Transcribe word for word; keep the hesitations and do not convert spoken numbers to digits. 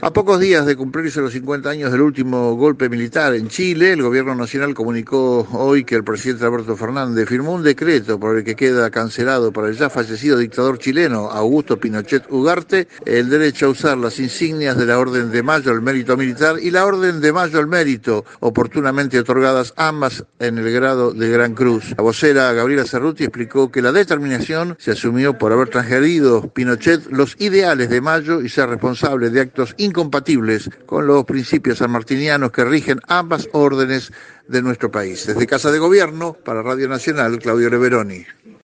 A pocos días de cumplirse los cincuenta años del último golpe militar en Chile, el gobierno nacional comunicó hoy que el presidente Alberto Fernández firmó un decreto por el que queda cancelado para el ya fallecido dictador chileno Augusto Pinochet Ugarte el derecho a usar las insignias de la Orden de Mayo al Mérito Militar y la Orden de Mayo al Mérito, oportunamente otorgadas ambas en el grado de Gran Cruz. La vocera Gabriela Cerruti explicó que la determinación se asumió por haber transgredido Pinochet los ideales de Mayo y ser responsable de actos incompatibles con los principios sanmartinianos que rigen ambas órdenes de nuestro país. Desde Casa de Gobierno, para Radio Nacional, Claudio Leveroni.